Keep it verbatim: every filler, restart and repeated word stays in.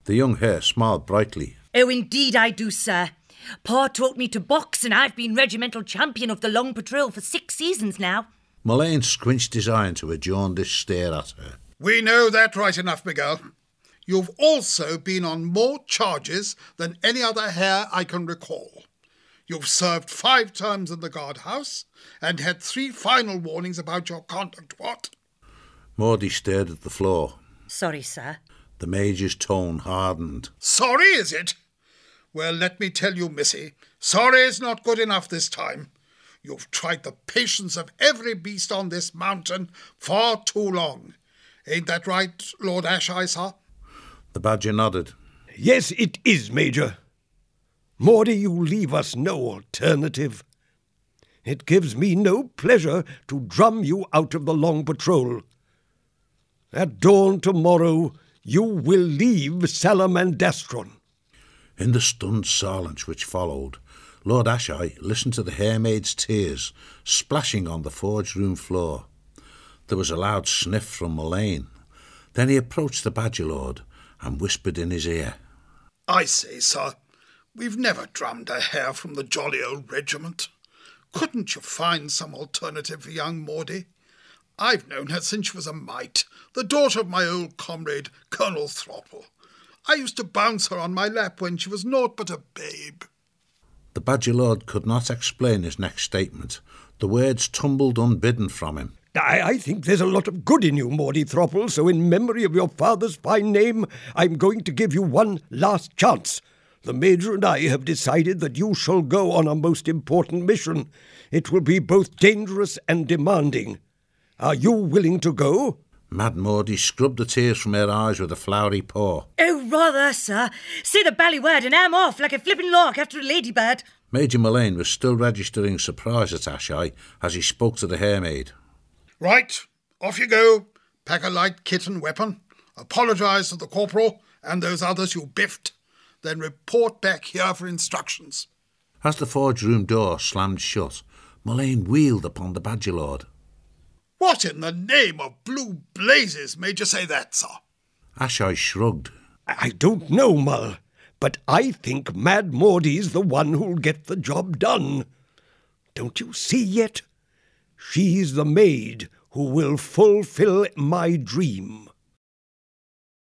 The young hare smiled brightly. Oh, indeed I do, sir. Pa taught me to box and I've been regimental champion of the Long Patrol for six seasons now. Mullane squinched his eye into a jaundiced stare at her. We know that right enough, Miguel. You've also been on more charges than any other hare I can recall. You've served five terms in the guardhouse and had three final warnings about your conduct, what? Maudie stared at the floor. Sorry, sir. The Major's tone hardened. Sorry, is it? Well, let me tell you, Missy, sorry is not good enough this time. You've tried the patience of every beast on this mountain far too long. Ain't that right, Lord Asheye, sir? The Badger nodded. Yes, it is, Major. Maudie, you leave us no alternative. It gives me no pleasure to drum you out of the Long Patrol. At dawn tomorrow, you will leave Salamandastron. In the stunned silence which followed, Lord Asheye listened to the haremaid's tears splashing on the forge room floor. There was a loud sniff from Mullane. Then he approached the Badger Lord and whispered in his ear. I say, sir, we've never drummed a hare from the jolly old regiment. Couldn't you find some alternative for young Maudie? I've known her since she was a mite, the daughter of my old comrade, Colonel Throttle. I used to bounce her on my lap when she was naught but a babe. The Badger Lord could not explain his next statement. The words tumbled unbidden from him. I, I think there's a lot of good in you, Maudie Throttle, so in memory of your father's fine name, I'm going to give you one last chance. The Major and I have decided that you shall go on a most important mission. It will be both dangerous and demanding. Are you willing to go? Mad Maudie scrubbed the tears from her eyes with a floury paw. Oh, rather, sir. Say the bally word and I'm off like a flippin' lark after a ladybird. Major Mullane was still registering surprise at Asheye as he spoke to the haremaid. Right, off you go. Pack a light kit and weapon. Apologise to the corporal and those others you biffed. Then report back here for instructions. As the forge room door slammed shut, Mullane wheeled upon the Badger Lord. What in the name of blue blazes made you say that, sir? Asheye shrugged. I don't know, Mull, but I think Mad Maudie's the one who'll get the job done. Don't you see yet? She's the maid who will fulfill my dream.